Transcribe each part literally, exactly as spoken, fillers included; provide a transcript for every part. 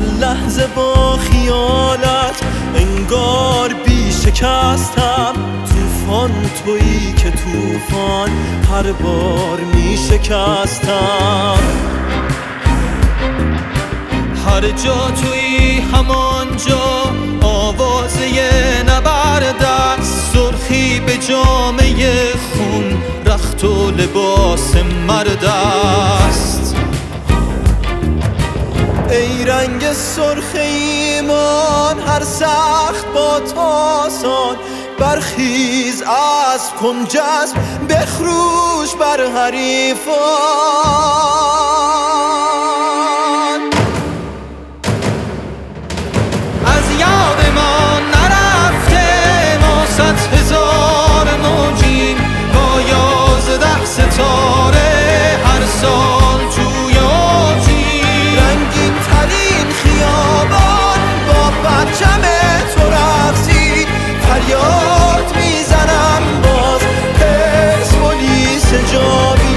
لحظه با خیالت انگار بی شکستم. طوفان تویی که طوفان هر بار می شکستم. هر جا تویی همان جا آوازه نبرد است. سرخی به جامعه خون رخت و لباس مرد است. ای رنگ سرخ ایمان هر سخت با تاسان. برخیز از کن جذب بخروش بر حریفان. از یاد ما نرفته ما صد هزار موجیم با یازده ستاره هر سال توی اوجیم. رنگین ترین خیابان با پرچم تو رقصید. فریاد میزنم باز پرسپولیس جاوید.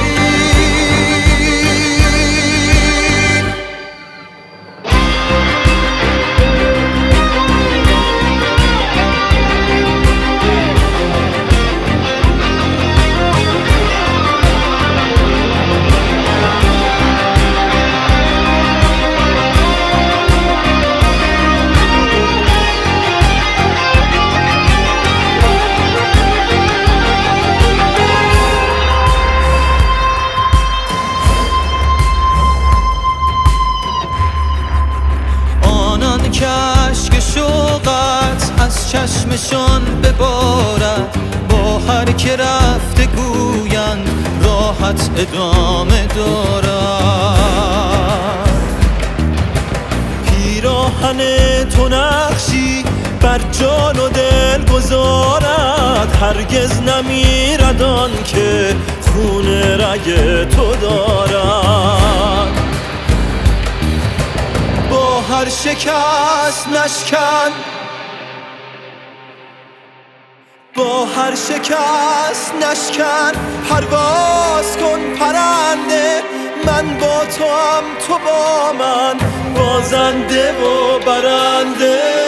که اشک شوقت از چشمشان ببارد. با هر که رفته گویند راحت ادامه دارد. پیراهن تو نقشی بر جان و دل گذارد. هرگز نمیرد آن که خون رگ تو دارد. با هر شکست نشکن با هر شکست نشکن پرواز کن پرنده. من با تو هم تو با من بازنده و برنده.